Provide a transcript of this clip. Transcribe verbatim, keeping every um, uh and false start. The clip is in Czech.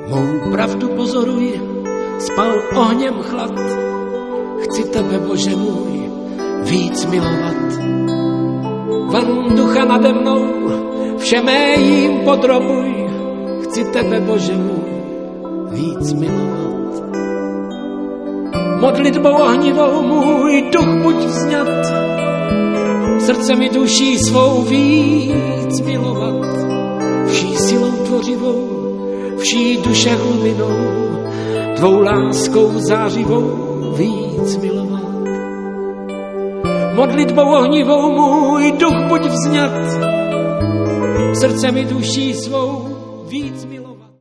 Mou pravdu pozoruj, spal ohněm chlad. Chci tebe, Bože můj, víc milovat. Van ducha nade mnou, vše mé jím podrobuj. Chci tebe, Bože můj, víc milovat. Modlitbou ohnivou můj duch buď vzňat, srdce mi duší svou víc milovat. Vší silou tvořivou, vší duše hlbinou, tvou láskou zářivou víc milovat. Modlitbou ohnivou můj duch buď vzňat, srdce mi duší svou víc milovat.